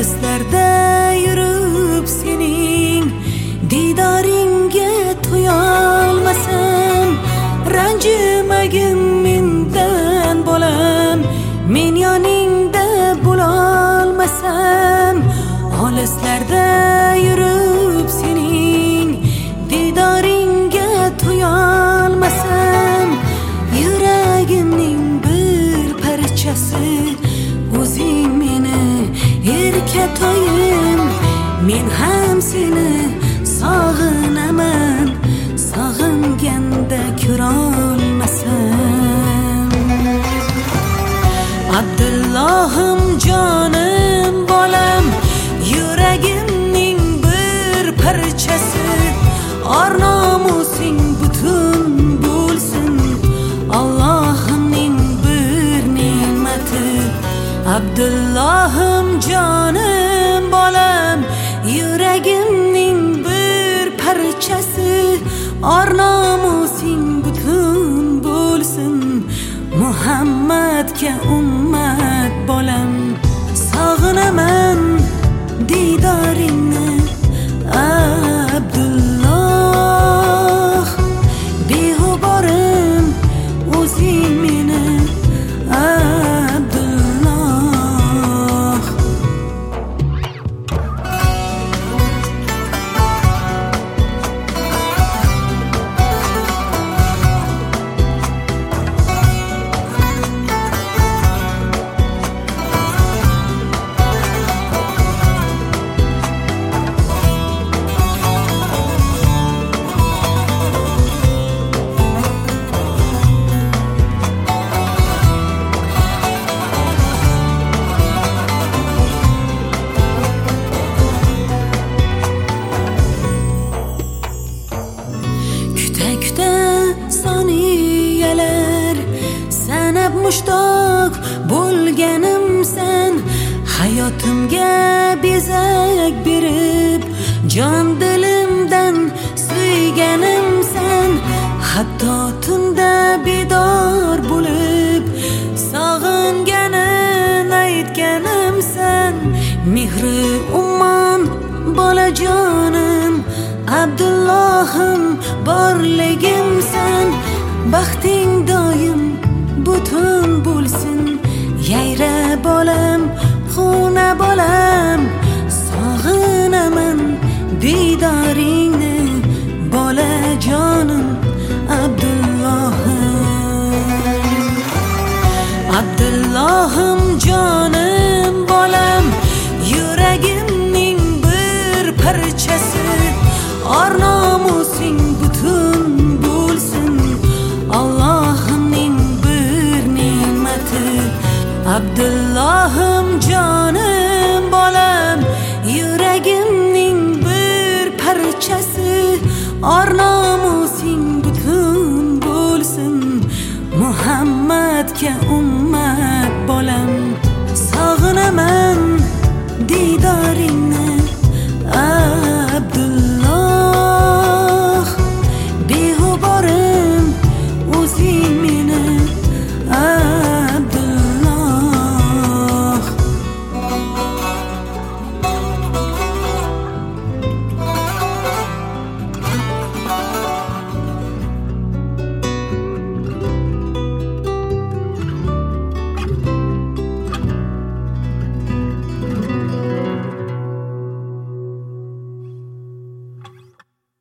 olislarda yurib sening didoringga to'yolmasam, ranjimagin mendan bolam, men yoningda bo'lolmasam, olislarda yurib sening didoringga to'yolmasam, yuragimning bir parchasi o'zing meni erkatoyim, men ham seni sog'inaman, sog'inganda ko'rolmasam. Abdullohim jonim bolam, yuragimning bir parchasi, or nomusing butun bo'lsin, Allohimning bir ne'mati. Abdullohim jonim bolam, yuragimning bir parchasi, or nomusing butun bo'lsin, Muhammadga ummat bolam, sog'inaman didoringni Abdulloh, beg'uborim o'zing meni Abdulloh. Soniyalar sanab mushtoq bo'lganim sen, hayotimga bezak berib, jon dilimdan suyganim sen, hatto tunda bedor bo'lib sog'inganin aytganim sen, mehri ummon bolajonim Abdullohim borligim sen, baxting doim butun bo'lsin, yayra bolam, xona bolam, sog'inaman didoringni bolajonim Abdullohim. Abdullohim jonim bolam, yuragimning bir parchasi, or nomusing butun bo'lsin, Allohimning bir ne'mati. Abdullohim jonim bolam, yuragimning bir parchasi, or